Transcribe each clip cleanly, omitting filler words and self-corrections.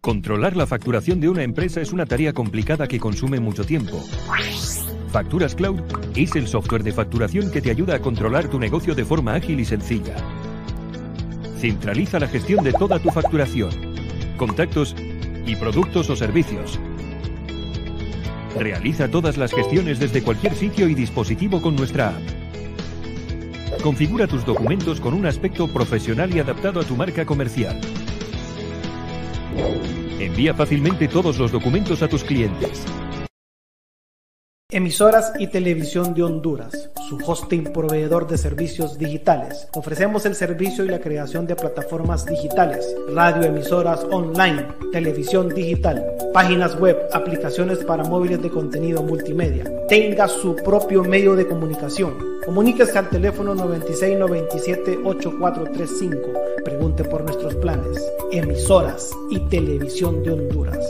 Controlar la facturación de una empresa es una tarea complicada que consume mucho tiempo. Facturas Cloud es el software de facturación que te ayuda a controlar tu negocio de forma ágil y sencilla. Centraliza la gestión de toda tu facturación, contactos y productos o servicios. Realiza todas las gestiones desde cualquier sitio y dispositivo con nuestra app. Configura tus documentos con un aspecto profesional y adaptado a tu marca comercial. Envía fácilmente todos los documentos a tus clientes. Emisoras y Televisión de Honduras, su hosting proveedor de servicios digitales. Ofrecemos el servicio y la creación de plataformas digitales, radioemisoras online, televisión digital, páginas web, aplicaciones para móviles de contenido multimedia. Tenga su propio medio de comunicación. Comuníquese al teléfono 9697-8435. Pregunte por nuestros planes. Emisoras y Televisión de Honduras.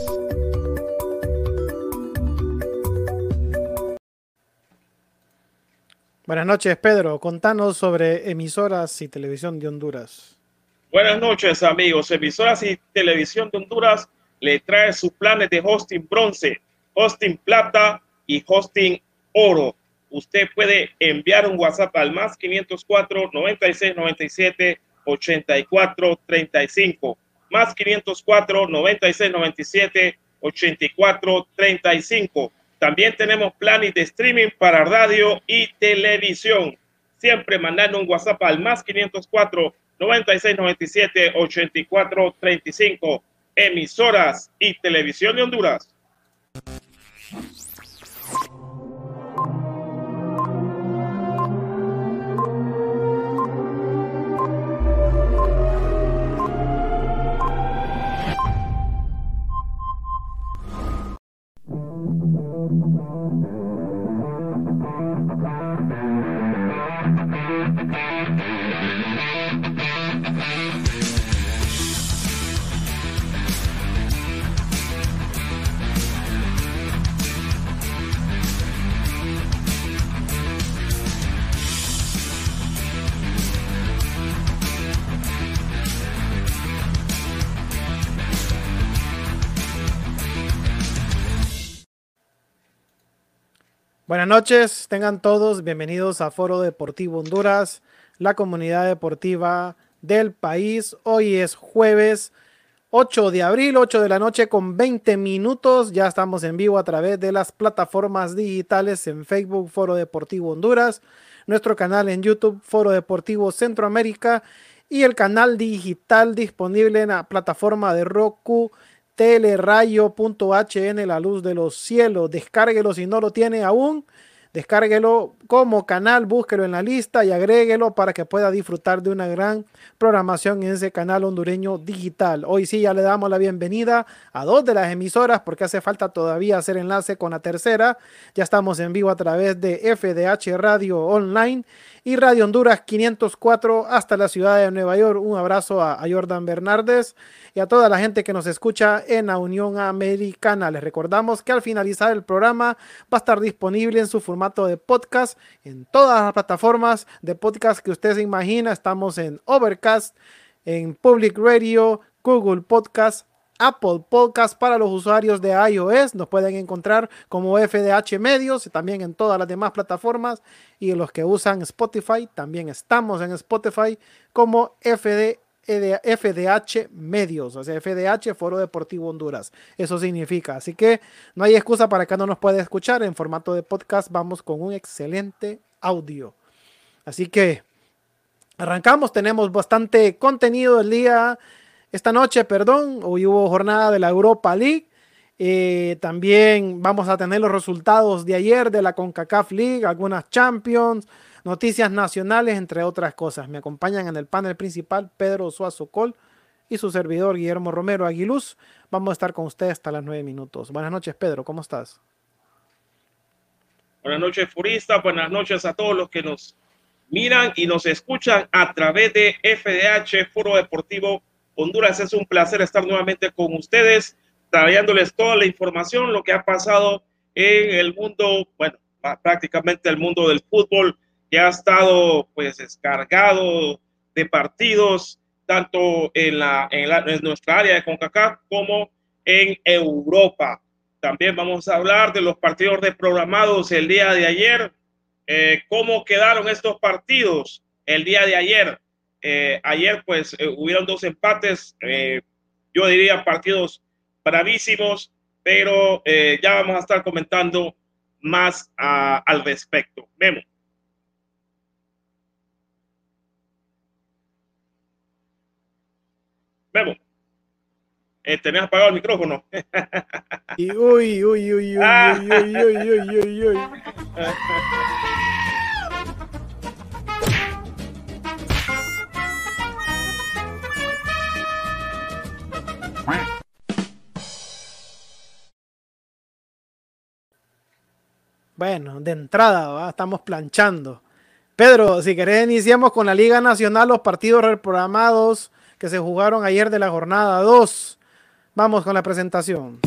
Buenas noches, Pedro. Contanos sobre Emisoras y Televisión de Honduras. Buenas noches, amigos. Emisoras y Televisión de Honduras le trae sus planes de hosting bronce, hosting plata y hosting oro. Usted puede enviar un WhatsApp al más 504 96 97 84 35. Más 504 96 97 84 35. También tenemos planes de streaming para radio y televisión. Siempre mandando un WhatsApp al más 504 96 97 84 35. Emisoras y Televisión de Honduras. Buenas noches, tengan todos bienvenidos a Foro Deportivo Honduras, la comunidad deportiva del país. Hoy es jueves 8 de abril, 8 de la noche con 20 minutos. Ya estamos en vivo a través de las plataformas digitales en Facebook, Foro Deportivo Honduras, nuestro canal en YouTube, Foro Deportivo Centroamérica, y el canal digital disponible en la plataforma de Roku, Telerayo.hn, la luz de los cielos. Descárguelo si no lo tiene aún. Descárguelo como canal, búsquelo en la lista y agréguelo para que pueda disfrutar de una gran programación en ese canal hondureño digital. Hoy sí ya le damos la bienvenida a dos de las emisoras porque hace falta todavía hacer enlace con la tercera. Ya estamos en vivo a través de FDH Radio Online y Radio Honduras 504 hasta la ciudad de Nueva York. Un abrazo a Jordan Bernardes y a toda la gente que nos escucha en la Unión Americana. Les recordamos que al finalizar el programa va a estar disponible en su formato de podcast en todas las plataformas de podcast que usted se imagina. Estamos en Overcast, en Public Radio, Google Podcast, Apple Podcast para los usuarios de iOS. Nos pueden encontrar como FDH Medios y también en todas las demás plataformas. Y los que usan Spotify, también estamos en Spotify como FDH Medios, o sea, FDH Foro Deportivo Honduras. Eso significa. Así que no hay excusa para que no nos pueda escuchar. En formato de podcast vamos con un excelente audio. Así que arrancamos. Tenemos bastante contenido esta noche. Hoy hubo jornada de la Europa League. También vamos a tener los resultados de ayer de la CONCACAF League, algunas Champions, noticias nacionales, entre otras cosas. Me acompañan en el panel principal Pedro Suazo Col y su servidor Guillermo Romero Aguiluz. Vamos a estar con ustedes hasta las 9 minutos. Buenas noches, Pedro, ¿cómo estás? Buenas noches, Furista. Buenas noches a todos los que nos miran y nos escuchan a través de FDH Foro Deportivo Honduras. Es un placer estar nuevamente con ustedes, trayéndoles toda la información, lo que ha pasado en el mundo, bueno, prácticamente el mundo del fútbol, que ha estado pues descargado de partidos tanto en nuestra área de CONCACAF como en Europa. También vamos a hablar de los partidos reprogramados el día de ayer. ¿Cómo quedaron estos partidos el día de ayer? Ayer pues hubieron 2 empates, yo diría partidos bravísimos, pero ya vamos a estar comentando más al respecto. Memo. Memo. ¿Tenés apagado el micrófono? Y uy. Bueno, de entrada, ¿va? Estamos planchando. Pedro, si querés iniciamos con la Liga Nacional, los partidos reprogramados que se jugaron ayer de la jornada 2. Vamos con la presentación.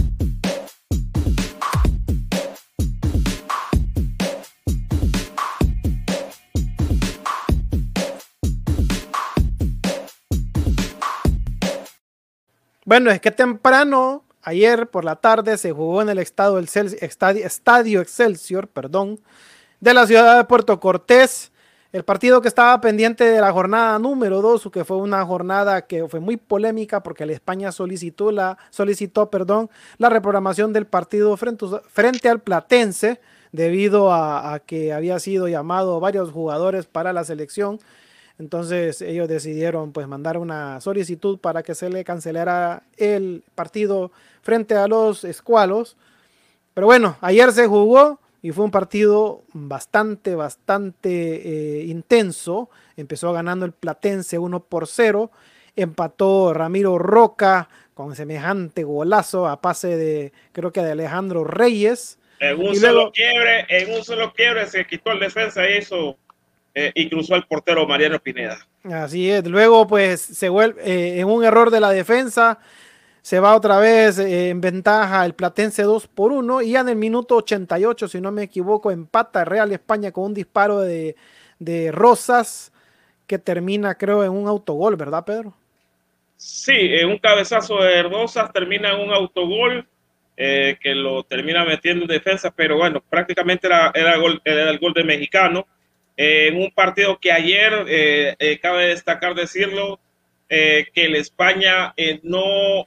Bueno, es que temprano, ayer por la tarde, se jugó en el Estadio Excelsior, de la ciudad de Puerto Cortés. El partido que estaba pendiente de la jornada número 2, que fue una jornada que fue muy polémica porque la España solicitó la reprogramación del partido frente al Platense debido a que había sido llamado varios jugadores para la selección. Entonces ellos decidieron pues mandar una solicitud para que se le cancelara el partido frente a los escualos. Pero bueno, ayer se jugó y fue un partido bastante intenso. Empezó ganando el Platense 1-0. Empató Ramiro Roca con semejante golazo a pase de, creo que de Alejandro Reyes. En un solo quiebre se quitó el defensa y cruzó al portero Mariano Pineda. Así es. Luego pues se vuelve en un error de la defensa. Se va otra vez en ventaja el Platense 2-1 y ya en el minuto 88, si no me equivoco, empata Real España con un disparo de Rosas que termina, creo, en un autogol, ¿verdad, Pedro? Sí, un cabezazo de Rosas termina en un autogol que lo termina metiendo en defensa, pero bueno, prácticamente era el gol de Mexicano. En un partido que ayer, cabe destacar decirlo, que el España ¿cómo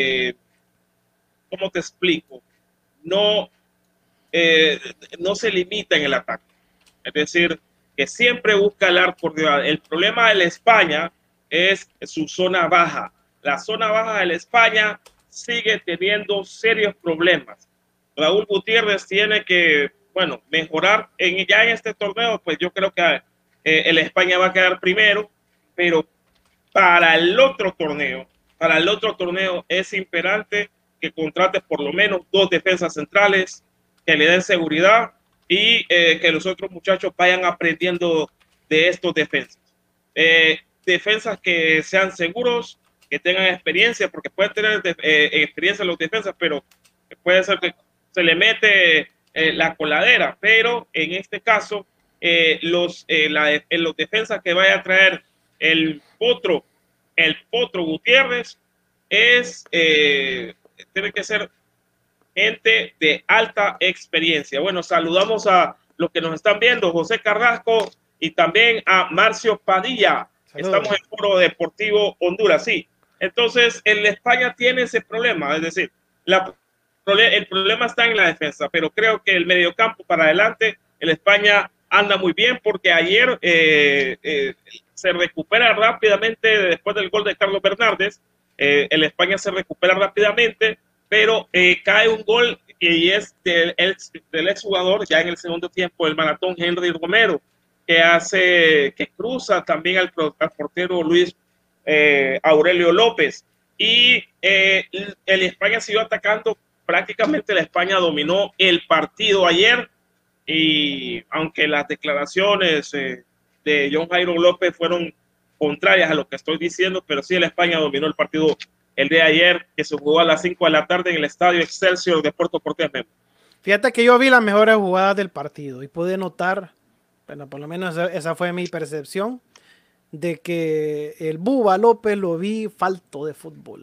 te explico? No se limita en el ataque. Es decir, que siempre busca el arco rival. El problema de la España es su zona baja. La zona baja de la España sigue teniendo serios problemas. Raúl Gutiérrez tiene que, mejorar. Ya en este torneo, pues yo creo que el España va a quedar primero, pero para el otro torneo es imperante que contrate por lo menos 2 defensas centrales que le den seguridad y que los otros muchachos vayan aprendiendo de estos defensas. Defensas que sean seguros, que tengan experiencia, porque pueden tener experiencia los defensas, pero puede ser que se le mete la coladera, pero en este caso los defensas que vaya a traer el Potro Gutiérrez tiene que ser gente de alta experiencia. Bueno, saludamos a los que nos están viendo, José Carrasco y también a Marcio Padilla. Saludos. Estamos en Foro Deportivo Honduras, sí. Entonces, en España tiene ese problema, es decir, el problema está en la defensa, pero creo que el mediocampo para adelante, el España anda muy bien porque ayer se recupera rápidamente después del gol de Carlos Bernárdez. El España se recupera rápidamente, pero cae un gol y es del exjugador ya en el segundo tiempo, el maratón Henry Romero, que cruza también al portero Luis Aurelio López. Y el España siguió atacando. Prácticamente la España dominó el partido ayer, y aunque las declaraciones de John Jairo López fueron contrarias a lo que estoy diciendo, pero sí, la España dominó el partido el de ayer, que se jugó a las 5 de la tarde en el Estadio Excelsior de Puerto Cortés. Fíjate que yo vi las mejores jugadas del partido y pude notar, bueno, por lo menos esa fue mi percepción, de que el Buba López lo vi falto de fútbol.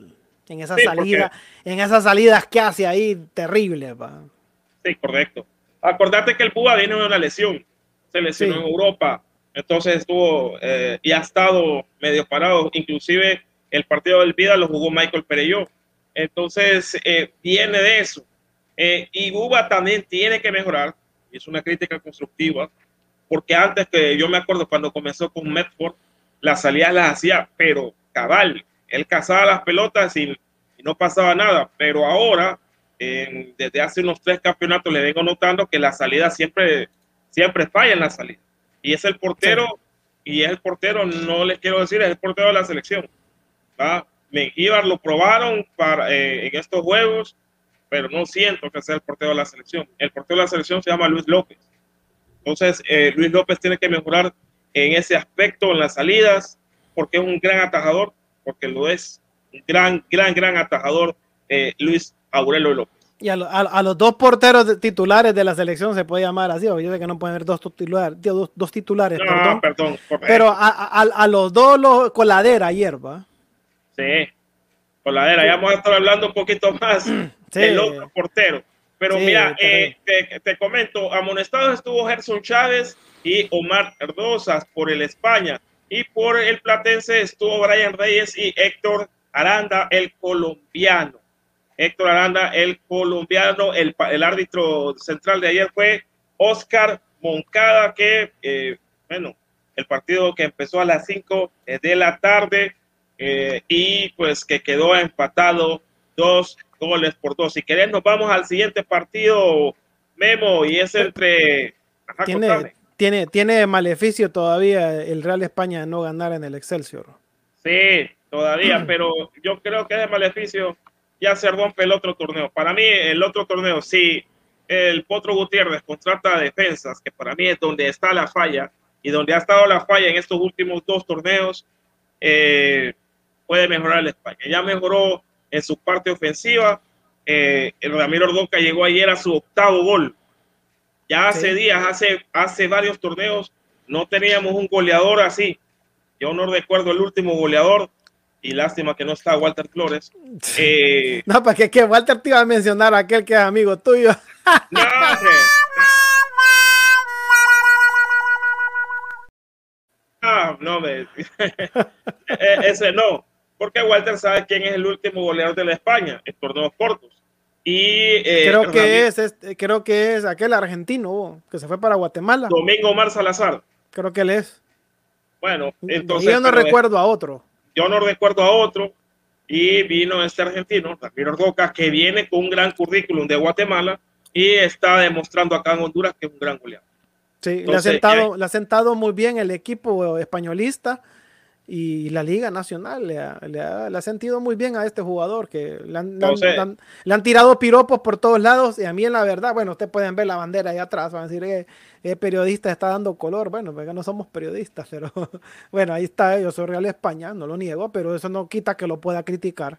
En esa Sí, salida, en esas salidas que hace ahí, terrible, pa. Sí, correcto. Acordate que el Púa viene de una lesión, se lesionó Sí, en Europa, entonces estuvo y ha estado medio parado, inclusive el partido del Vida lo jugó Michael Pereyó, entonces viene de eso. Y Uva también tiene que mejorar, y es una crítica constructiva, porque antes, que yo me acuerdo cuando comenzó con Medford, las salidas las hacía, pero cabal, él cazaba las pelotas y no pasaba nada, pero ahora, desde hace unos 3 campeonatos, le vengo notando que la salida siempre falla en la salida. Y es el portero, sí. y es el portero, no les quiero decir, es el portero de la selección. ¿Va? Mengíbar lo probaron en estos juegos, pero no siento que sea el portero de la selección. El portero de la selección se llama Luis López. Entonces, Luis López tiene que mejorar en ese aspecto, en las salidas, porque es un gran atajador, porque lo es, un gran atajador, Luis Aurelio López. Y a los dos porteros titulares de la selección se puede llamar así, porque yo sé que no pueden haber dos titulares, No, perdón. correcto. Pero a los dos los coladera ayer, ¿va? Sí, coladera. Sí. Ya vamos a estar hablando un poquito más sí. del otro portero. Pero sí, mira, te comento, amonestados estuvo Gerson Chávez y Omar Erdozas por el España. Y por el Platense estuvo Brian Reyes y Héctor Aranda, el colombiano. Héctor Aranda, el colombiano. El árbitro central de ayer fue Oscar Moncada, que, bueno, el partido que empezó a las 5 de la tarde y pues que quedó empatado 2-2. Si querés, nos vamos al siguiente partido, Memo, y es entre... Ajá, tiene maleficio todavía el Real España de no ganar en el Excelsior. Sí, todavía, pero yo creo que ese maleficio ya se rompe el otro torneo. Para mí, el otro torneo, si el Potro Gutiérrez contrata defensas, que para mí es donde está la falla, y donde ha estado la falla en estos últimos 2 torneos, puede mejorar el España. Ya mejoró en su parte ofensiva. El Ramiro Ordoca llegó ayer a su 8º gol. Ya hace días, hace varios torneos, no teníamos un goleador así. Yo no recuerdo el último goleador, y lástima que no está Walter Flores. No, para que Walter te iba a mencionar a aquel que es amigo tuyo. No, hombre. No, ese no, porque Walter sabe quién es el último goleador de la España en torneos cortos. Y creo que es aquel argentino que se fue para Guatemala. Domingo Omar Salazar. Creo que él es. Bueno, entonces yo no recuerdo a otro. Yo no recuerdo a otro. Y vino este argentino, Ramiro Ordoca, que viene con un gran currículum de Guatemala y está demostrando acá en Honduras que es un gran goleador. Sí, entonces, le ha sentado muy bien el equipo españolista y la Liga Nacional le ha sentido muy bien a este jugador, que le han tirado piropos por todos lados, y a mí en la verdad, bueno, ustedes pueden ver la bandera ahí atrás, van a decir que el periodista está dando color, bueno, porque no somos periodistas, pero bueno, ahí está, yo soy Real España, no lo niego, pero eso no quita que lo pueda criticar.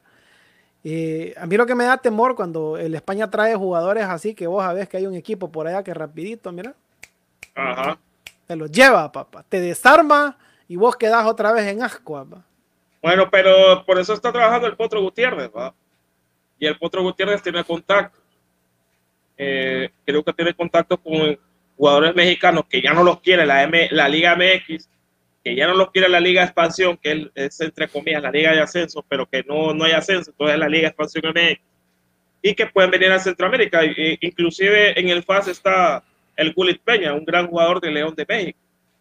A mí lo que me da temor cuando el España trae jugadores así, que vos sabés que hay un equipo por allá que rapidito, mira, ajá, te los lleva, papá, te desarma y vos quedás otra vez en asco, papá. Bueno, pero por eso está trabajando el Potro Gutiérrez, ¿va? Y el Potro Gutiérrez tiene contacto. Creo que tiene contacto con jugadores mexicanos que ya no los quiere la Liga MX, que ya no los quiere la Liga Expansión, que es entre comillas la Liga de Ascenso, pero que no hay ascenso, entonces es la Liga Expansión MX, y que pueden venir a Centroamérica. Inclusive en el FAS está el Gulit Peña, un gran jugador de León de México,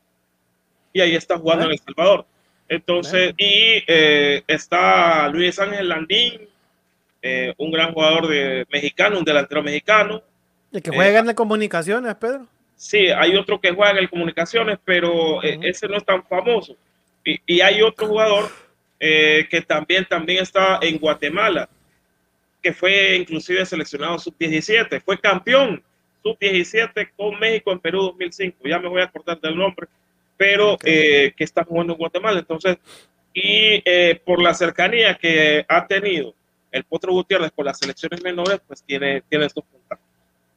y ahí está jugando en El Salvador. Entonces, y está Luis Ángel Landín, un gran jugador mexicano, un delantero mexicano. ¿El que juega en Comunicaciones, Pedro? Sí, hay otro que juega en Comunicaciones, pero ese no es tan famoso. Y hay otro jugador que también está en Guatemala, que fue inclusive seleccionado sub-17, fue campeón sub-17 con México en Perú 2005, ya me voy a acordar del nombre, pero que está jugando en Guatemala. Entonces, y por la cercanía que ha tenido el Potro Gutiérrez con las selecciones menores, pues tiene estos contactos.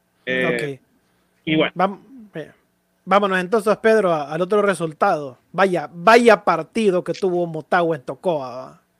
Y bueno. Vámonos entonces, Pedro, al otro resultado. Vaya partido que tuvo Motagua en Tocoa.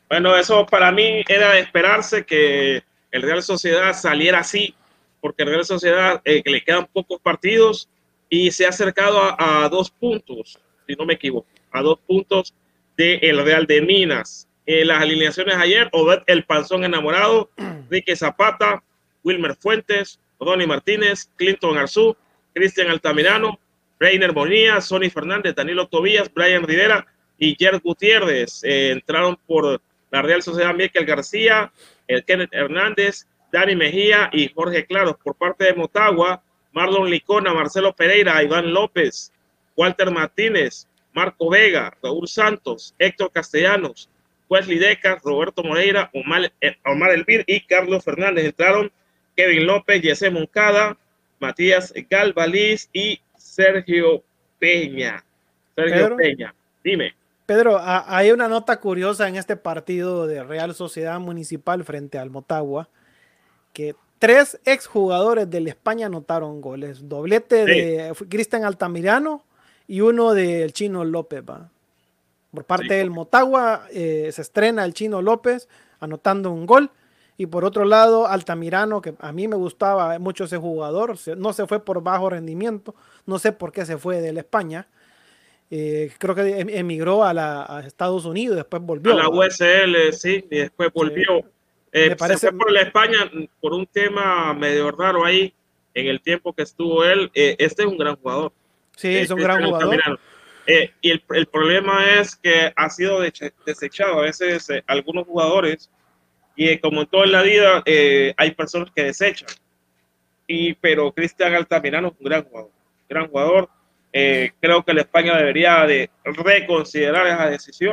Bueno, eso para mí era de esperarse que el Real Sociedad saliera así, porque el Real Sociedad que le quedan pocos partidos y se ha acercado a 2 puntos, si no me equivoco, a 2 puntos del Real de Minas. Las alineaciones ayer: Obed El Panzón Enamorado, Rique Zapata, Wilmer Fuentes, Ronnie Martínez, Clinton Arzú, Cristian Altamirano, Reiner Bonilla, Sonny Fernández, Danilo Tobías, Brian Rivera y Gerd Gutiérrez. Entraron por la Real Sociedad Michael García, el Kenneth Hernández, Dani Mejía y Jorge Claros. Por parte de Motagua, Marlon Licona, Marcelo Pereira, Iván López, Walter Martínez, Marco Vega, Raúl Santos, Héctor Castellanos, Wesley Decas, Roberto Moreira, Omar Elvir y Carlos Fernández. Entraron Kevin López, Yesé Moncada, Matías Galvaliz y Sergio Peña. Peña, dime. Pedro, hay una nota curiosa en este partido de Real Sociedad Municipal frente al Motagua, que 3 exjugadores del España anotaron goles. Doblete de Cristian Altamirano y uno del Chino López. ¿Va? Por parte del Motagua se estrena el Chino López anotando un gol. Y por otro lado, Altamirano, que a mí me gustaba mucho ese jugador, no se fue por bajo rendimiento, no sé por qué se fue del España. Creo que emigró a Estados Unidos, después volvió. A la USL, sí, y después volvió. Me parece... Se fue por la España por un tema medio raro ahí, en el tiempo que estuvo él. Este es un gran jugador. Sí, es un gran jugador. Y el problema es que ha sido desechado a veces algunos jugadores, y como en toda la vida hay personas que desechan. Pero Cristian Altamirano es un gran jugador. Creo que la España debería de reconsiderar esa decisión,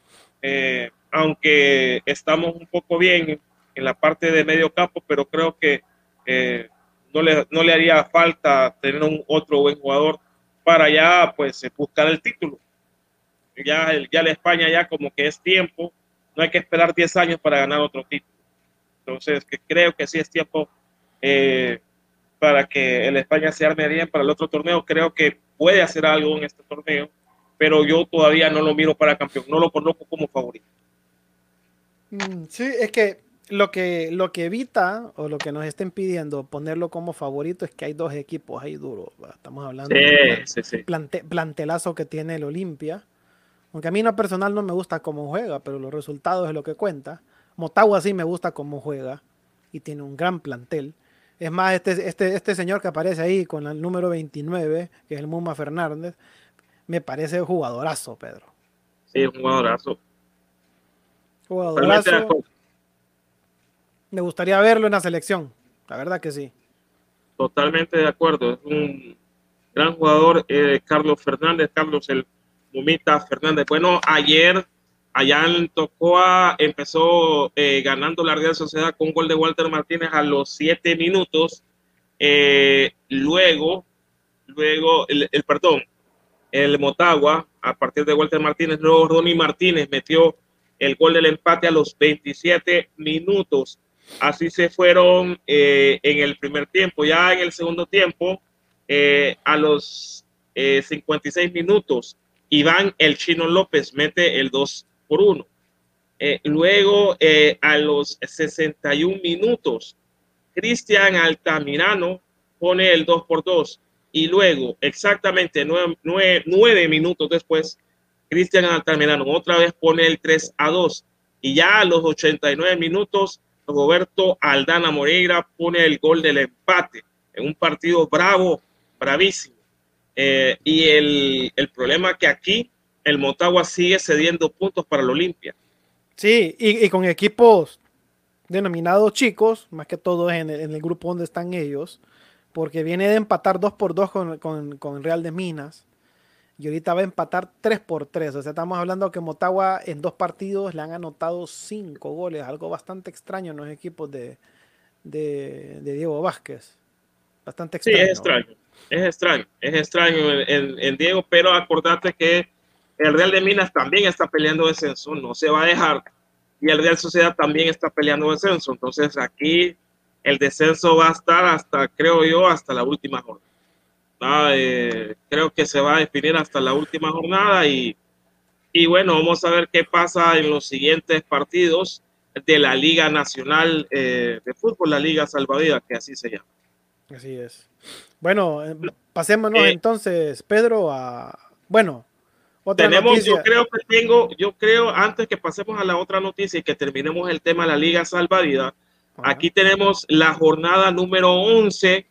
aunque estamos un poco bien en la parte de medio campo, pero creo que no le haría falta tener otro buen jugador para ya pues buscar el título. Ya la España ya como que es tiempo, no hay que esperar 10 años para ganar otro título. Entonces creo que sí es tiempo para que el España se arme bien para el otro torneo. Creo que puede hacer algo en este torneo, pero yo todavía no lo miro para campeón, no lo conozco como favorito. Sí, es que lo que evita o lo que nos estén pidiendo ponerlo como favorito es que hay 2 equipos ahí duros. Estamos hablando del plantelazo que tiene el Olimpia, aunque a mí en lo personal no me gusta cómo juega, pero los resultados es lo que cuenta. Motagua sí me gusta cómo juega y tiene un gran plantel. Es más, este señor que aparece ahí con el número 29, que es el Muma Fernández, me parece jugadorazo, Pedro. Sí, un jugadorazo. Me gustaría verlo en la selección, la verdad que sí. Totalmente de acuerdo, es un gran jugador, Carlos Fernández, Carlos el Mumita Fernández. Bueno, ayer allá en Tocoa empezó ganando la Real Sociedad con un gol de Walter Martínez a los 7 minutos. Luego el Motagua, a partir de Walter Martínez, luego Ronnie Martínez metió el gol del empate a los 27 minutos. Así se fueron en el primer tiempo. Ya en el segundo tiempo, a los 56 minutos, Iván el Chino López mete el 2-1. Luego, a los 61 minutos, Cristian Altamirano pone el 2-2. Y luego, exactamente 9 minutos después, Cristian Altamirano otra vez pone el 3-2. Y ya a los 89 minutos, Roberto Aldana Moreira pone el gol del empate en un partido bravísimo. Y el problema es que aquí el Motagua sigue cediendo puntos para el Olimpia. Sí, y con equipos denominados chicos, más que todo en el grupo donde están ellos, porque viene de empatar 2-2 con Real de Minas, y ahorita va a empatar 3-3. O sea, estamos hablando que Motagua en 2 partidos le han anotado 5 goles, algo bastante extraño en los equipos de Diego Vázquez. Bastante extraño. Sí, es extraño en Diego, pero acordate que el Real de Minas también está peleando descenso, no se va a dejar, y el Real Sociedad también está peleando descenso. Entonces aquí el descenso va a estar hasta, creo yo, hasta la última jornada. Creo que se va a definir hasta la última jornada y Y bueno, vamos a ver qué pasa en los siguientes partidos de la Liga Nacional de Fútbol, la Liga Salvavidas, que así se llama. Así es. Bueno, pasémonos entonces, Pedro, a, bueno, otra noticia. Yo creo, antes que pasemos a la otra noticia y que terminemos el tema de la Liga Salvavidas, aquí tenemos la jornada número 11,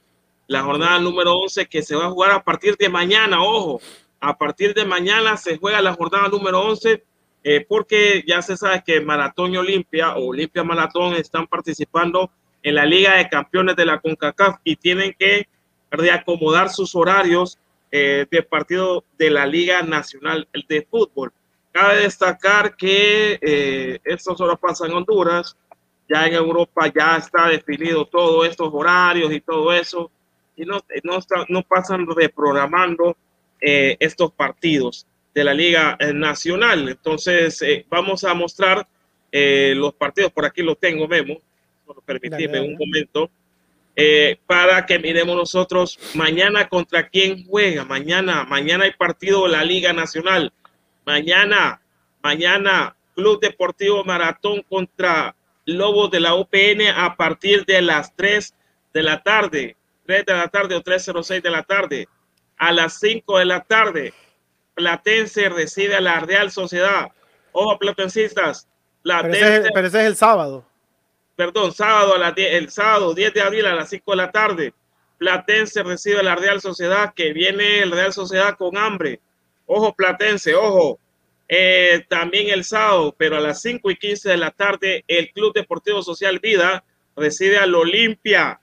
que se va a jugar a partir de mañana, ojo, a partir de mañana se juega la jornada número 11, porque ya se sabe que Maratón y Olimpia, o Olimpia Maratón, están participando en la Liga de Campeones de la CONCACAF y tienen que reacomodar sus horarios de partido de la Liga Nacional de Fútbol. Cabe destacar que esto solo pasa en Honduras, ya en Europa ya está definido todos estos horarios y todo eso, y no pasan reprogramando estos partidos de la Liga Nacional. Entonces vamos a mostrar los partidos, por aquí los tengo, Memo, solo permitirme un momento. Para que miremos nosotros mañana contra quién juega. Mañana hay partido de la Liga Nacional. Mañana Club Deportivo Maratón contra Lobos de la UPN a partir de las 3 de la tarde, 3 de la tarde o 3:06 de la tarde. A las 5 de la tarde, Platense recibe a la Real Sociedad. Ojo, platencistas. Pero ese es el sábado. Perdón, el sábado 10 de abril a las 5 de la tarde, Platense recibe a la Real Sociedad, que viene el Real Sociedad con hambre. Ojo, Platense, ojo. También el sábado, pero a las 5:15 de la tarde, el Club Deportivo Social Vida recibe al Olimpia.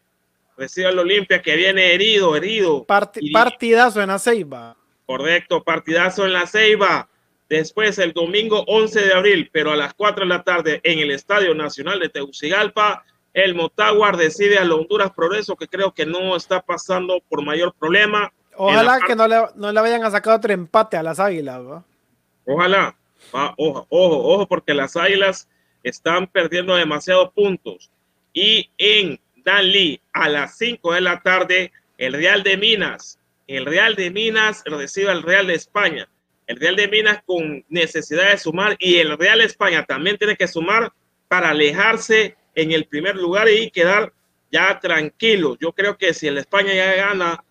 Que viene herido. Partidazo en la Ceiba. Correcto, partidazo en la Ceiba. Después, el domingo 11 de abril, pero a las 4 de la tarde, en el Estadio Nacional de Tegucigalpa, el Motagua recibe al Honduras Progreso, que creo que no está pasando por mayor problema. Ojalá que no le vayan a sacar otro empate a las Águilas, ¿no? Ojalá. Ojo, porque las Águilas están perdiendo demasiados puntos. Y en Danlí, a las 5 de la tarde, el Real de Minas recibe al Real de España. El Real de Minas con necesidad de sumar, y el Real España también tiene que sumar para alejarse en el primer lugar y quedar ya tranquilo. Yo creo que si el España ya gana,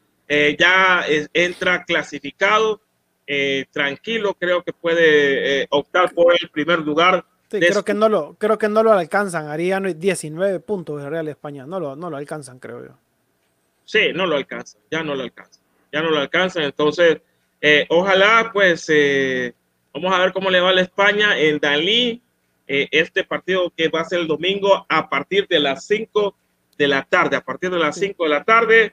entra clasificado, tranquilo, creo que puede optar por el primer lugar. Sí, creo que no lo alcanzan. Harían 19 puntos el Real España. No lo alcanzan, creo yo. Sí, no lo alcanzan, ya no lo alcanzan. Entonces, ojalá, pues, vamos a ver cómo le va a la España en Dalí, este partido que va a ser el domingo a partir de las 5 de la tarde. A partir de las 5 de la tarde,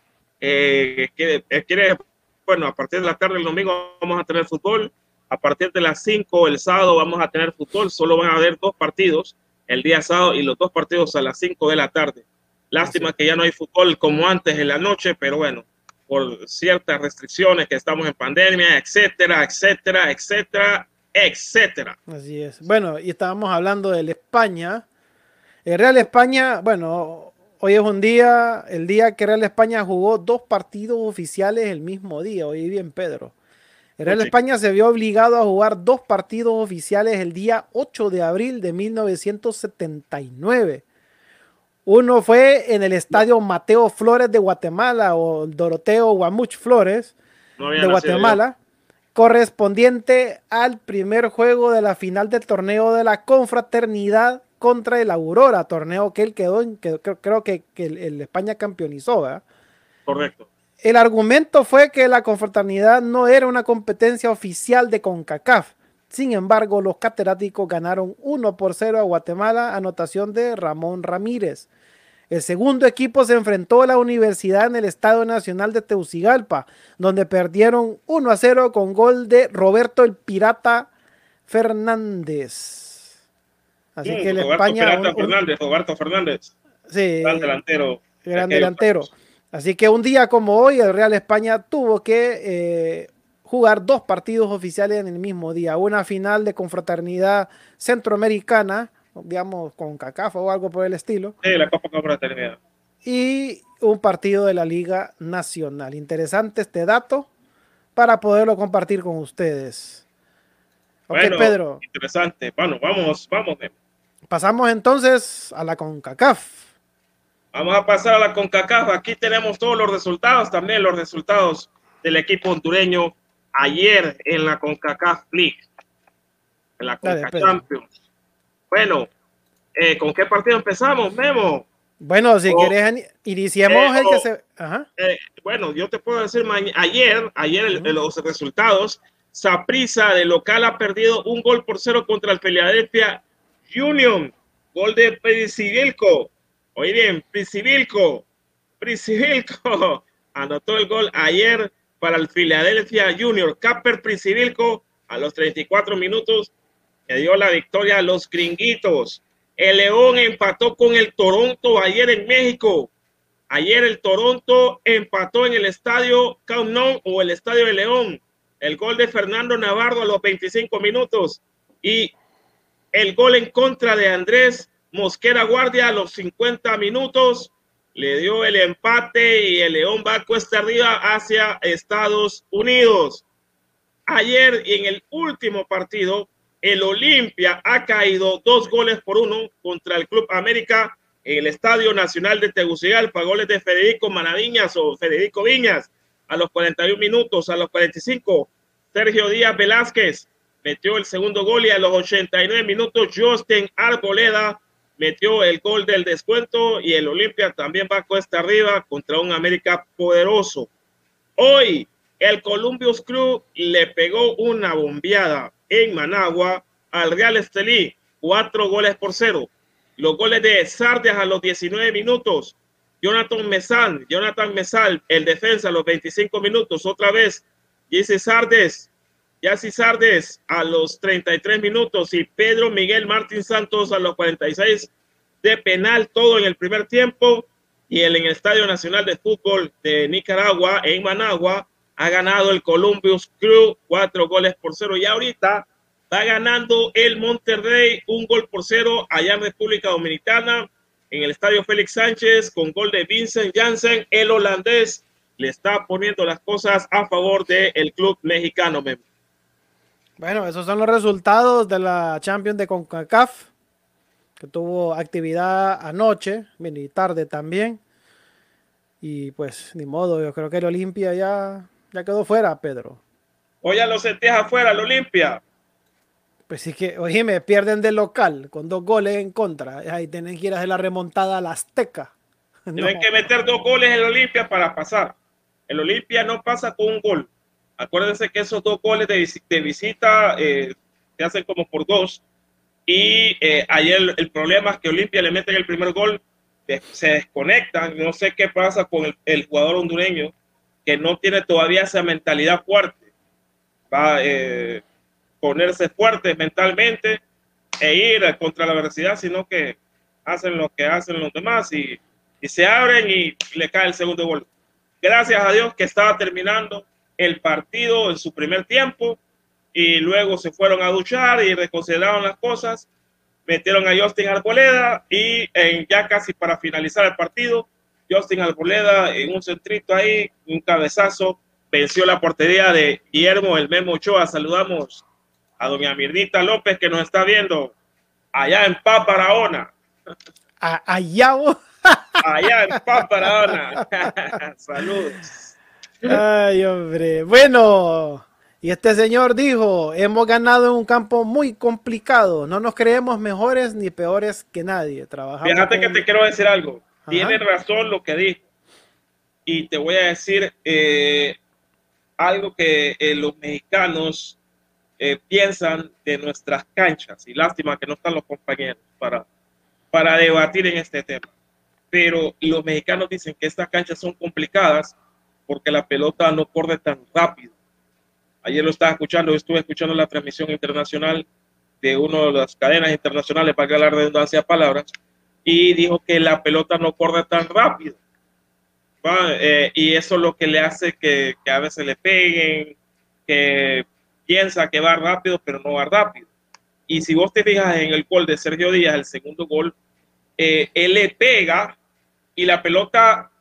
bueno, a partir de la tarde del domingo vamos a tener fútbol. A partir de las 5 el sábado vamos a tener fútbol. Solo van a haber 2 partidos el día sábado y los 2 partidos a las 5 de la tarde. Lástima que ya no hay fútbol como antes en la noche, pero bueno, por ciertas restricciones que estamos en pandemia, etcétera. Así es. Bueno, y estábamos hablando del España. El Real España, bueno, hoy es el día que Real España jugó 2 partidos oficiales el mismo día. Oye bien, Pedro. El Real España se vio obligado a jugar 2 partidos oficiales el día 8 de abril de 1979. Uno fue en el estadio Mateo Flores de Guatemala, o Doroteo Guamuch Flores de Guatemala, correspondiente al primer juego de la final del torneo de la Confraternidad contra el Aurora, torneo que él quedó en, que creo que el España campeonizó, ¿verdad? Correcto. El argumento fue que la Confraternidad no era una competencia oficial de CONCACAF. Sin embargo, los catedráticos ganaron 1-0 a Guatemala, anotación de Ramón Ramírez. El segundo equipo se enfrentó a la Universidad en el Estadio Nacional de Tegucigalpa, donde perdieron 1-0 con gol de Roberto el Pirata Fernández. Así que el España... Roberto Fernández. Sí, gran delantero. Gran delantero. Así que un día como hoy, el Real España tuvo que jugar 2 partidos oficiales en el mismo día. Una final de confraternidad centroamericana, digamos, con CONCACAF o algo por el estilo. Sí, la Copa Confraternidad. Y un partido de la Liga Nacional. Interesante este dato para poderlo compartir con ustedes. Ok, Bueno, Pedro. interesante. Bueno, vamos, Memo. Pasamos entonces a la CONCACAF. Vamos a pasar a la CONCACAF. Aquí tenemos todos los resultados, también los resultados del equipo hondureño ayer en la CONCACAF League, en la Dale, CONCACAF Pedro. Champions. Bueno, ¿con qué partido empezamos, Memo? Bueno, si O, quieres, iniciemos el que o, se... Ajá. bueno, yo te puedo decir, ayer Ujú. los resultados. Saprissa de local ha perdido 1-0 contra el Philadelphia Union. Gol de Pricivilco. Oye bien, Pricivilco anotó el gol ayer para el Philadelphia Junior. Capper Pricivilco a los 34 minutos le dio la victoria a los gringuitos. El León empató con el Toronto ayer en México. Ayer el Toronto empató en el estadio Camp Nou o el estadio de León. El gol de Fernando Navarro a los 25 minutos y el gol en contra de Andrés Mosquera Guardia a los 50 minutos le dio el empate y el León va cuesta arriba hacia Estados Unidos. Ayer en el último partido el Olimpia ha caído 2-1 contra el Club América en el Estadio Nacional de Tegucigalpa. Goles de Federico Manaviñas o Federico Viñas a los 41 minutos. A los 45 Sergio Díaz Velázquez metió el segundo gol y a los 89 minutos Justin Arboleda metió el gol del descuento y el Olimpia también va cuesta arriba contra un América poderoso. Hoy el Columbus Crew le pegó una bombeada en Managua al Real Estelí, 4-0. Los goles de Sardes a los 19 minutos, Jonathan Mesal, el defensa a los 25 minutos, otra vez Jesse Sardes a los 33 minutos y Pedro Miguel Martín Santos a los 46 de penal, todo en el primer tiempo. Y en el Estadio Nacional de Fútbol de Nicaragua, en Managua, ha ganado el Columbus Crew 4-0 y ahorita va ganando el Monterrey 1-0 allá en República Dominicana en el Estadio Félix Sánchez con gol de Vincent Janssen, el holandés le está poniendo las cosas a favor del club mexicano. Bueno, esos son los resultados de la Champions de CONCACAF, que tuvo actividad anoche, y tarde también. Y pues, ni modo, yo creo que el Olimpia ya quedó fuera, Pedro. Hoy ya lo sentías afuera, el Olimpia. Pues sí que, oíme, pierden de local con 2 goles en contra. Ahí tienen que ir a hacer la remontada a la Azteca. Tienen que meter 2 goles en el Olimpia para pasar. El Olimpia no pasa con un gol. Acuérdense que esos 2 goles de visita se hacen como por 2. Y ayer el problema es que Olimpia le meten el primer gol, se desconectan. No sé qué pasa con el jugador hondureño, que no tiene todavía esa mentalidad fuerte. Va a ponerse fuerte mentalmente e ir contra la adversidad, sino que hacen lo que hacen los demás y se abren y le cae el segundo gol. Gracias a Dios que estaba terminando el partido en su primer tiempo y luego se fueron a duchar y reconsideraron las cosas, metieron a Justin Arboleda y ya casi para finalizar el partido, Justin Arboleda en un centrito ahí, un cabezazo, venció la portería de Guillermo el Memo Ochoa. Saludamos a doña Mirnita López que nos está viendo allá en Paparahona. Allá vos. Allá en Paparahona. Saludos. Ay, hombre. Bueno, y este señor dijo, hemos ganado en un campo muy complicado. No nos creemos mejores ni peores que nadie. Trabajamos. Fíjate que te quiero decir algo. Ajá. Tiene razón lo que dijo. Y te voy a decir algo que los mexicanos piensan de nuestras canchas. Y lástima que no están los compañeros para debatir en este tema. Pero los mexicanos dicen que estas canchas son complicadas porque la pelota no corre tan rápido. Ayer lo estaba escuchando, estuve escuchando la transmisión internacional de una de las cadenas internacionales, para que la redundancia de palabras, y dijo que la pelota no corre tan rápido. Y eso es lo que le hace que a veces le peguen, que piensa que va rápido, pero no va rápido. Y si vos te fijas en el gol de Sergio Díaz, el segundo gol, él le pega y la pelota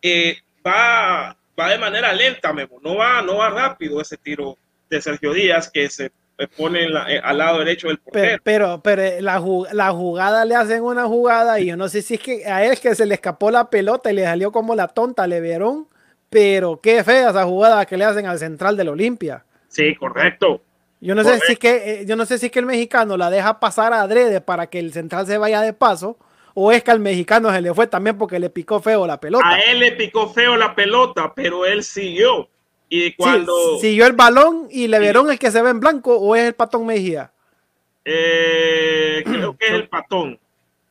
va de manera lenta, Memo. No va rápido ese tiro de Sergio Díaz, que se pone al lado derecho del portero. Pero la jugada le hacen una jugada y yo no sé si es que a él que se le escapó la pelota y le salió como la tonta Leverón, pero qué fea esa jugada que le hacen al central del Olimpia. Sí, correcto. Yo no sé si es que el mexicano la deja pasar a adrede para que el central se vaya de paso, o es que al mexicano se le fue también porque le picó feo la pelota. A él le picó feo la pelota, pero él siguió. Y cuando sí, siguió el balón y Leverón el que se ve en blanco, o es el Patón Mejía. Creo que es el Patón.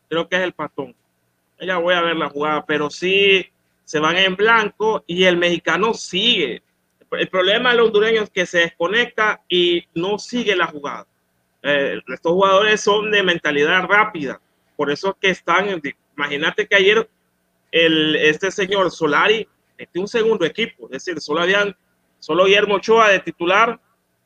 Ya voy a ver la jugada, pero sí se van en blanco y el mexicano sigue. El problema del hondureño es que se desconecta y no sigue la jugada. Estos jugadores son de mentalidad rápida, por eso es que están. Imagínate que ayer este señor Solari metió un segundo equipo, es decir, solo Guillermo Ochoa de titular.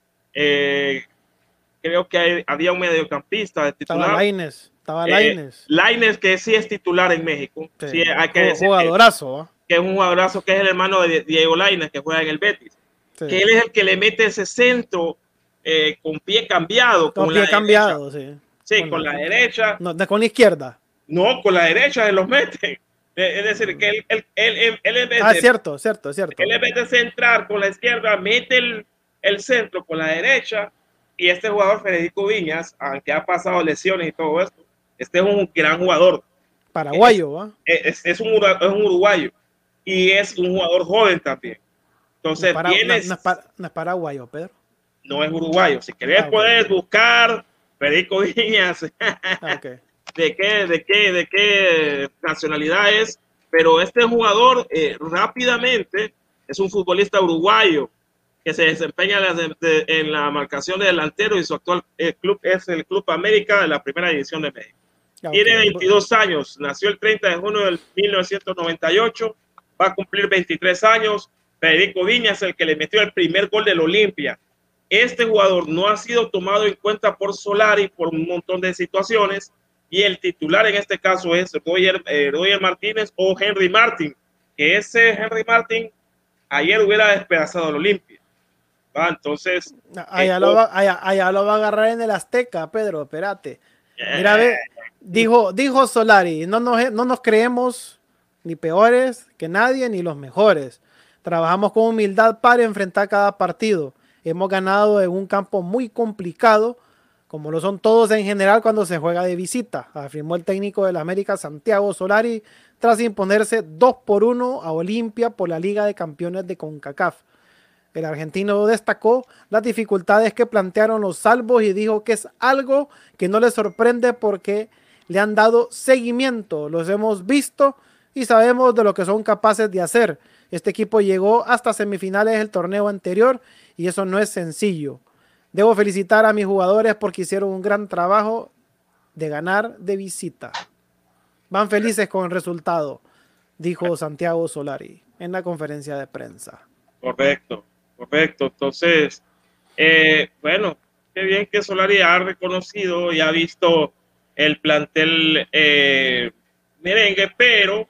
Creo que había un mediocampista de titular. Estaba Lainez. Lainez, que sí es titular en México. Sí, hay que decir jugadorazo. Que es un jugadorazo, que es el hermano de Diego Lainez, que juega en el Betis. Sí. Que él es el que le mete ese centro con pie cambiado. Con pie cambiado, sí. Sí, con la derecha. No, con la izquierda. No, con la derecha se los mete. Es decir, que él en vez de, cierto. Él en vez de centrar con la izquierda, mete el centro con la derecha. Y este jugador, Federico Viñas, aunque ha pasado lesiones y todo esto, este es un gran jugador. Paraguayo, es un uruguayo. Y es un jugador joven también. Entonces, no es paraguayo, Pedro. No es uruguayo. Si querés, puedes buscar Federico Viñas. Okay. ¿De qué nacionalidad es? Pero este jugador rápidamente es un futbolista uruguayo que se desempeña en la marcación de delantero, y su actual club es el Club América de la Primera División de México. Okay. Tiene 22 años, nació el 30 de junio de 1998, va a cumplir 23 años. Federico Viñas es el que le metió el primer gol del Olimpia. Este jugador no ha sido tomado en cuenta por Solari por un montón de situaciones, y el titular en este caso es Roger Martínez o Henry Martin, que ese Henry Martin ayer hubiera despedazado al Olimpia. Entonces allá lo va a agarrar en el Azteca, Pedro, espérate. Mira, dijo Solari, no nos creemos ni peores que nadie ni los mejores. Trabajamos con humildad para enfrentar cada partido. Hemos ganado en un campo muy complicado, como lo son todos en general cuando se juega de visita, afirmó el técnico del América, Santiago Solari, tras imponerse 2-1 a Olimpia por la Liga de Campeones de CONCACAF. El argentino destacó las dificultades que plantearon los salvos y dijo que es algo que no le sorprende porque le han dado seguimiento, los hemos visto y sabemos de lo que son capaces de hacer. Este equipo llegó hasta semifinales del torneo anterior y eso no es sencillo. Debo felicitar a mis jugadores porque hicieron un gran trabajo de ganar de visita. Van felices con el resultado, dijo Santiago Solari en la conferencia de prensa. Correcto. Entonces, bueno, qué bien que Solari ha reconocido y ha visto el plantel merengue, pero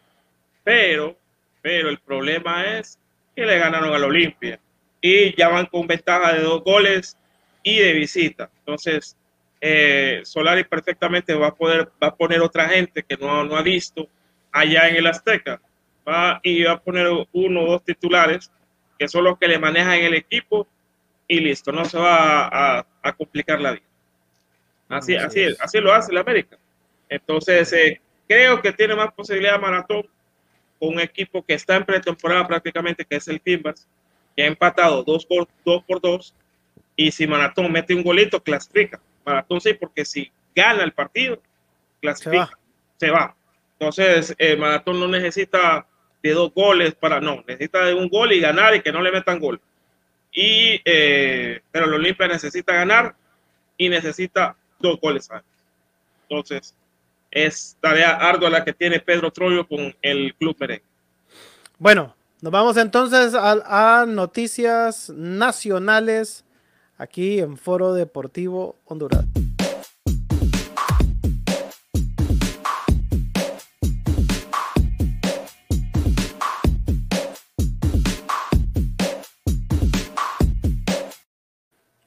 el problema es que le ganaron al Olimpia y ya van con ventaja de 2 goles y de visita. Entonces, Solari perfectamente va a poner otra gente que no ha visto allá en el Azteca, y va a poner 1 o 2 titulares que son los que le manejan el equipo y listo, no se va a complicar la vida. Así lo hace el América. Entonces, creo que tiene más posibilidad Maratón con un equipo que está en pretemporada prácticamente, que es el Timbers, que ha empatado 2 por 2, y si Maratón mete un golito, clasifica. Maratón sí, porque si gana el partido, clasifica, se va. Entonces, Maratón no necesita de 2 goles necesita de 1 gol y ganar y que no le metan gol. Pero el Olimpia necesita ganar y necesita 2 goles antes. Entonces, es tarea ardua la que tiene Pedro Troglio con el Club Merengue. Bueno, nos vamos entonces a noticias nacionales aquí en Foro Deportivo Honduras.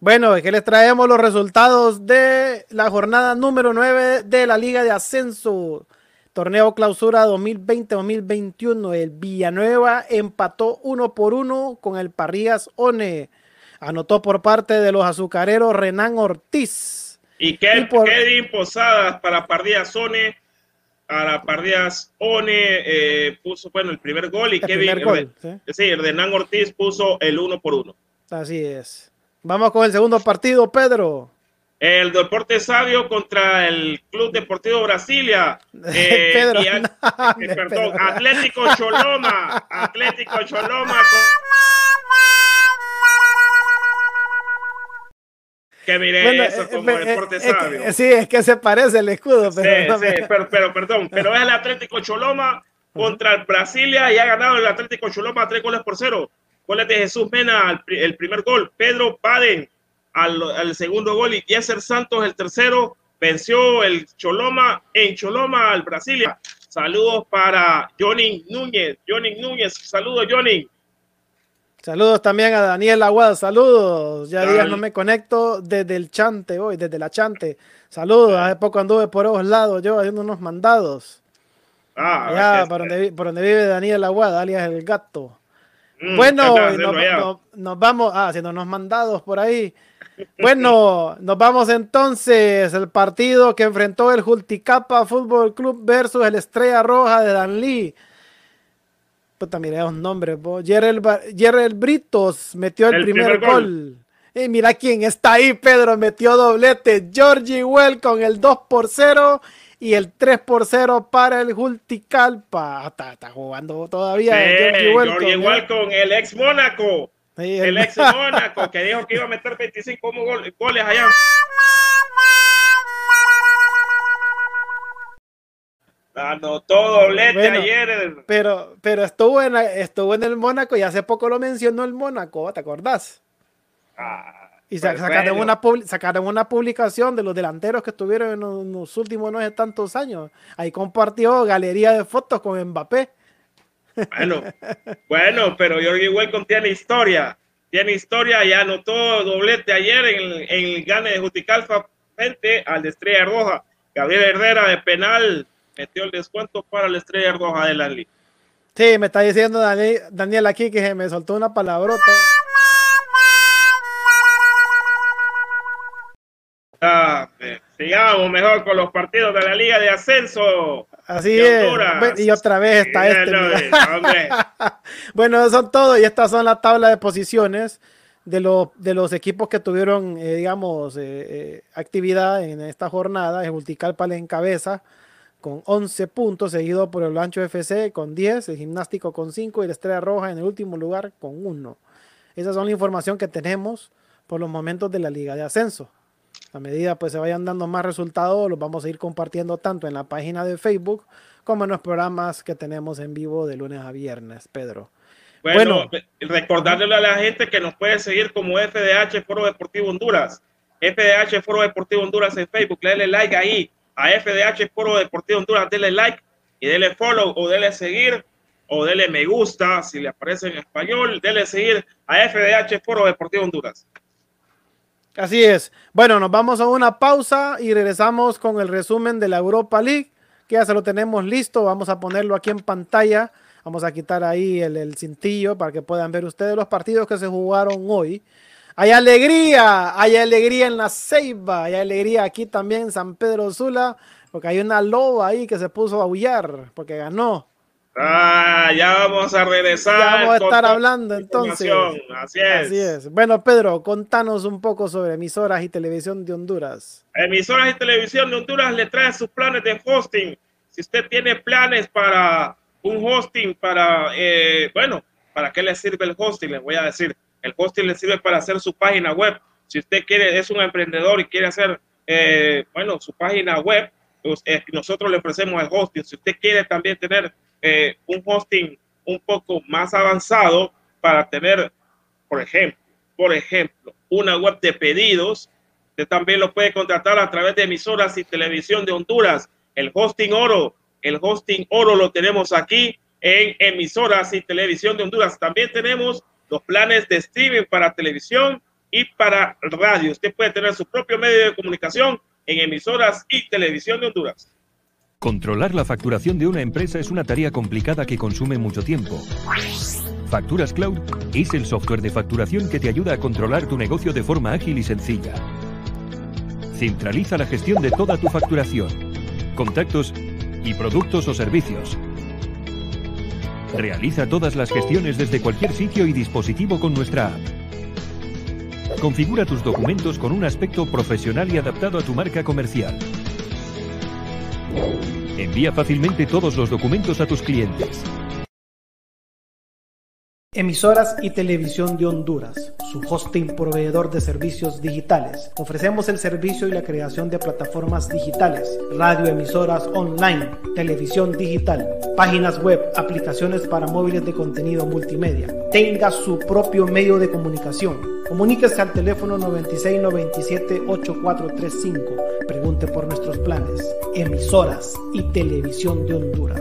Bueno, aquí les traemos los resultados de la jornada número 9 de la Liga de Ascenso. Torneo Clausura 2020-2021. El Villanueva empató 1-1 con el Parrillas One. Anotó por parte de los azucareros Renan Ortiz. Y Kevin Posadas para Parrillas One. A la Parrillas One puso, bueno, el primer gol y Renan Ortiz puso el 1-1. Así es. Vamos con el segundo partido, Pedro. El Deporte Sabio contra el Club Deportivo Brasilia. Pedro, perdón, Pedro. Atlético Choloma. Atlético Choloma. Que mire, bueno, eso como Deporte Sabio. Sí, es que se parece el escudo. Pero, perdón, pero es el Atlético Choloma contra el Brasilia y ha ganado el Atlético Choloma 3-0. Goles de Jesús Mena, el primer gol. Pedro Paden al segundo gol y Yeser Santos el tercero. Venció el Choloma en Choloma al Brasilia. Saludos para Johnny Núñez. Saludos, Johnny. Saludos también a Daniel Aguada. Saludos. Ya días no me conecto desde el Chante hoy, desde la Chante. Saludos. Hace poco anduve por esos lados yo haciendo unos mandados. Allá por donde vive Daniel Aguada, alias el gato. Bueno, nos vamos haciendo unos mandados por ahí. Bueno, nos vamos entonces al partido que enfrentó el Julticapa Fútbol Club versus el Estrella Roja de Danlí. Puta, mira esos nombres. Yerel Britos metió el primer gol. Y mira quién está ahí, Pedro, metió doblete. Georgie Well con el 2-0 y el 3-0 para el Julticalpa. Está jugando todavía. Sí, Georgie Well con el ex Mónaco. Sí, el ex Mónaco que dijo que iba a meter 25 goles allá. Anotó doblete ayer. Pero estuvo en el Mónaco y hace poco lo mencionó el Mónaco, ¿te acordás? Y sacaron una publicación de los delanteros que estuvieron en los últimos no sé tantos años. Ahí compartió galería de fotos con Mbappé. Bueno, pero Georgie Welcome tiene historia y anotó doblete ayer en el gane de Juticalpa frente al de Estrella Roja. Gabriel Herrera de penal metió el descuento para la Estrella Roja de la liga. Sí, me está diciendo Daniel aquí que se me soltó una palabrota. Sigamos mejor con los partidos de la Liga de Ascenso. Así es. Y otra vez está Bueno, son todo. Y estas son las tablas de posiciones de los equipos que tuvieron, actividad en esta jornada. El Julticalpa le encabeza con 11 puntos, seguido por el Lancho FC con 10, el Gimnástico con 5 y la Estrella Roja en el último lugar con 1. Esas son la información que tenemos por los momentos de la Liga de Ascenso. A medida pues se vayan dando más resultados, los vamos a ir compartiendo tanto en la página de Facebook como en los programas que tenemos en vivo de lunes a viernes, Pedro. Bueno, recordarle a la gente que nos puede seguir como FDH Foro Deportivo Honduras. FDH Foro Deportivo Honduras en Facebook. Denle like ahí a FDH Foro Deportivo Honduras. Denle like y denle follow o denle seguir o denle me gusta si le aparece en español. Denle seguir a FDH Foro Deportivo Honduras. Así es. Bueno, nos vamos a una pausa y regresamos con el resumen de la Europa League, que ya se lo tenemos listo. Vamos a ponerlo aquí en pantalla. Vamos a quitar ahí el cintillo para que puedan ver ustedes los partidos que se jugaron hoy. Hay alegría en la Ceiba, hay alegría aquí también en San Pedro Sula, porque hay una loba ahí que se puso a aullar porque ganó. Ya vamos a regresar. Ya vamos a estar hablando entonces. Así es. Así es. Bueno, Pedro, contanos un poco sobre emisoras y televisión de Honduras. Emisoras y televisión de Honduras le trae sus planes de hosting. Si usted tiene planes para un hosting, ¿para qué le sirve el hosting? Les voy a decir. El hosting le sirve para hacer su página web. Si usted es un emprendedor y quiere hacer, su página web, pues, nosotros le ofrecemos el hosting. Si usted quiere también tener un hosting un poco más avanzado para tener, por ejemplo, una web de pedidos, usted también lo puede contratar a través de emisoras y televisión de Honduras. El hosting oro lo tenemos aquí en emisoras y televisión de Honduras. También tenemos los planes de streaming para televisión y para radio. Usted puede tener su propio medio de comunicación en Emisoras y Televisión de Honduras. Controlar la facturación de una empresa es una tarea complicada que consume mucho tiempo. Facturas Cloud es el software de facturación que te ayuda a controlar tu negocio de forma ágil y sencilla. Centraliza la gestión de toda tu facturación, contactos y productos o servicios. Realiza todas las gestiones desde cualquier sitio y dispositivo con nuestra app. Configura tus documentos con un aspecto profesional y adaptado a tu marca comercial. Envía fácilmente todos los documentos a tus clientes. Emisoras y Televisión de Honduras, su hosting proveedor de servicios digitales. Ofrecemos el servicio y la creación de plataformas digitales, radioemisoras online, televisión digital, páginas web, aplicaciones para móviles de contenido multimedia. Tenga su propio medio de comunicación. Comuníquese al teléfono 9697-8435. Pregunte por nuestros planes. Emisoras y Televisión de Honduras.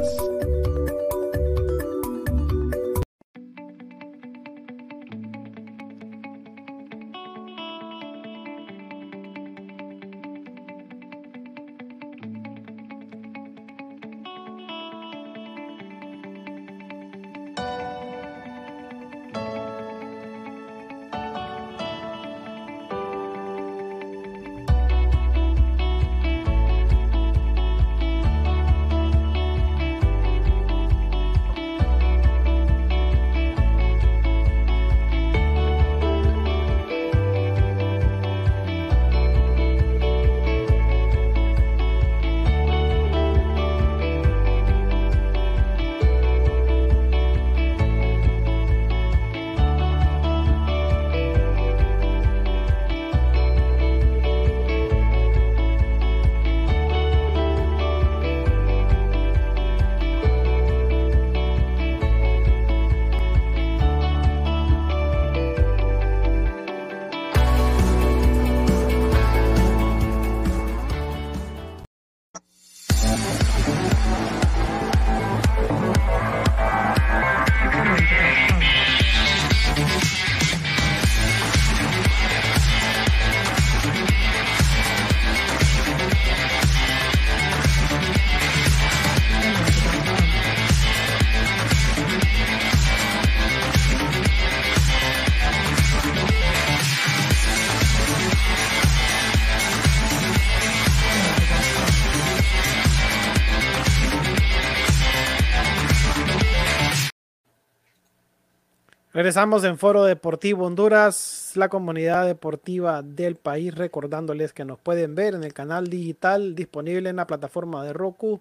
Regresamos en Foro Deportivo Honduras, la comunidad deportiva del país, recordándoles que nos pueden ver en el canal digital disponible en la plataforma de Roku,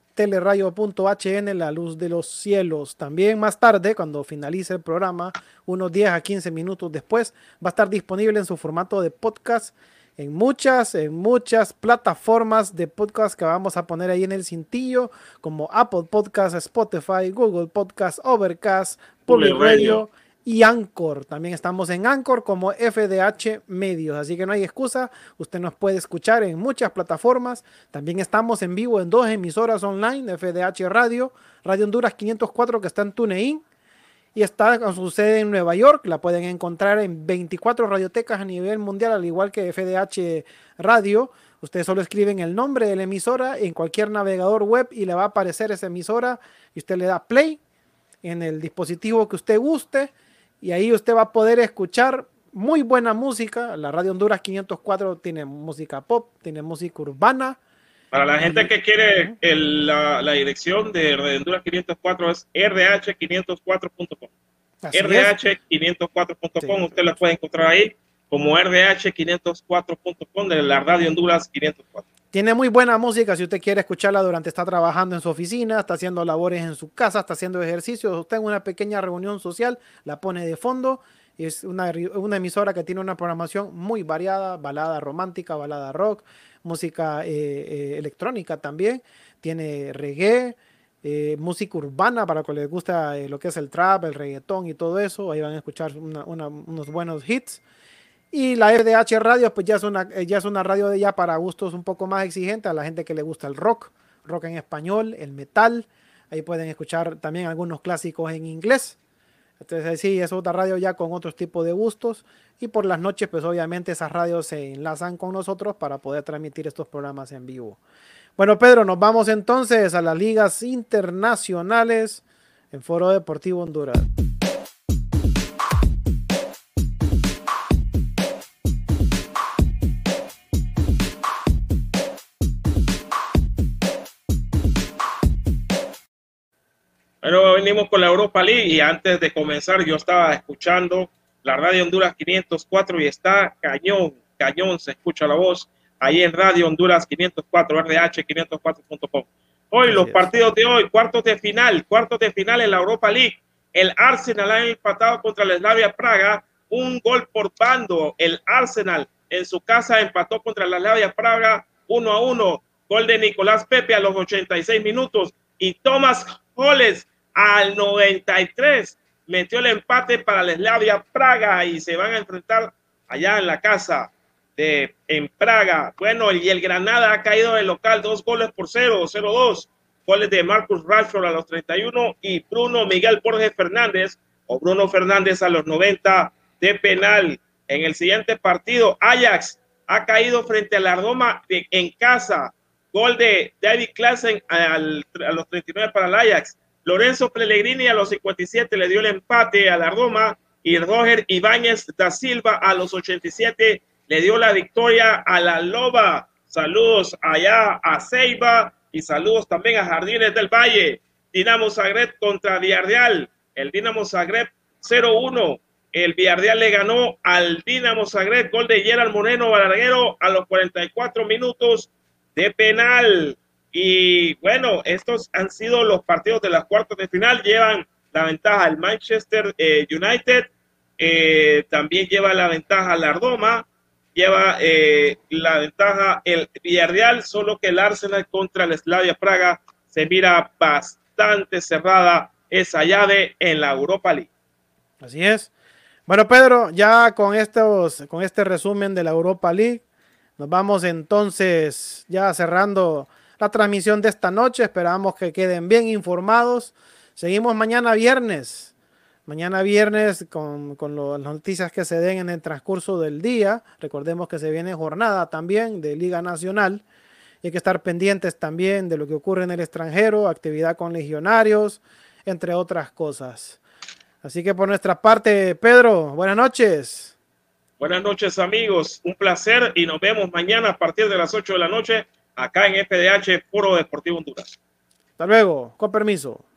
teleradio.hn, La Luz de los Cielos. También más tarde, cuando finalice el programa, unos 10 a 15 minutos después, va a estar disponible en su formato de podcast en muchas plataformas de podcast que vamos a poner ahí en el cintillo, como Apple Podcast, Spotify, Google Podcast, Overcast, Public Radio y Anchor. También estamos en Anchor como FDH Medios, así que no hay excusa, usted nos puede escuchar en muchas plataformas. También estamos en vivo en 2 emisoras online, FDH Radio, Radio Honduras 504 que está en TuneIn y está con su sede en Nueva York. La pueden encontrar en 24 radiotecas a nivel mundial, al igual que FDH Radio. Ustedes solo escriben el nombre de la emisora en cualquier navegador web y le va a aparecer esa emisora y usted le da play en el dispositivo que usted guste y ahí usted va a poder escuchar muy buena música. La Radio Honduras 504 tiene música pop, tiene música urbana. Para la gente que quiere la dirección de Radio Honduras 504 es rdh504.com. rdh504.com, sí. Usted la puede encontrar ahí como rdh504.com de la Radio Honduras 504. Tiene muy buena música si usted quiere escucharla durante está trabajando en su oficina, está haciendo labores en su casa, está haciendo ejercicios, usted en una pequeña reunión social, la pone de fondo. Es una emisora que tiene una programación muy variada, balada romántica, balada rock, música electrónica también, tiene reggae, música urbana para que les gusta lo que es el trap, el reggaetón y todo eso. Ahí van a escuchar unos buenos hits. Y la RDH Radio pues ya es una radio de ya para gustos un poco más exigentes, a la gente que le gusta el rock en español, el metal. Ahí pueden escuchar también algunos clásicos en inglés. Entonces sí, es otra radio ya con otro tipo de gustos. Y por las noches, pues obviamente esas radios se enlazan con nosotros para poder transmitir estos programas en vivo. Bueno, Pedro, nos vamos entonces a las ligas internacionales en Foro Deportivo Honduras. Bueno, venimos con la Europa League y antes de comenzar yo estaba escuchando la Radio Honduras 504 y está cañón, cañón, se escucha la voz ahí en Radio Honduras 504, RDH504.com. Hoy los partidos de hoy, cuartos de final en la Europa League. El Arsenal ha empatado contra el Slavia Praga, un gol por bando. El Arsenal en su casa empató contra el Slavia Praga 1-1. Gol de Nicolás Pepe a los 86 minutos y Thomas Holles al 93 metió el empate para el Slavia Praga y se van a enfrentar allá en la casa en Praga. Bueno, y el Granada ha caído en local 2-0, 0-2. Goles de Marcus Rashford a los 31 y Bruno Miguel Borges Fernández o Bruno Fernández a los 90 de penal. En el siguiente partido, Ajax ha caído frente a la Roma en casa. Gol de David Klaassen a los 39 para el Ajax. Lorenzo Pellegrini a los 57 le dio el empate a la Roma y Roger Ibáñez da Silva a los 87 le dio la victoria a la Loba. Saludos allá a Ceiba y saludos también a Jardines del Valle. Dinamo Zagreb contra Villarreal. El Dinamo Zagreb 0-1. El Villarreal le ganó al Dinamo Zagreb. Gol de Gerald Moreno Balaguero a los 44 minutos de penal. Y bueno, estos han sido los partidos de las cuartos de final. Llevan la ventaja el Manchester United. También lleva la ventaja la Roma. Lleva la ventaja el Villarreal, solo que el Arsenal contra el Slavia Praga se mira bastante cerrada esa llave en la Europa League. Así es. Bueno, Pedro, ya con este resumen de la Europa League, nos vamos entonces ya cerrando la transmisión de esta noche. Esperamos que queden bien informados. Seguimos mañana viernes. Mañana viernes con las noticias que se den en el transcurso del día. Recordemos que se viene jornada también de Liga Nacional. Y hay que estar pendientes también de lo que ocurre en el extranjero, actividad con legionarios, entre otras cosas. Así que por nuestra parte, Pedro, buenas noches. Buenas noches, amigos. Un placer y nos vemos mañana a partir de las 8 de la noche acá en FDH Foro Deportivo Honduras. Hasta luego. Con permiso.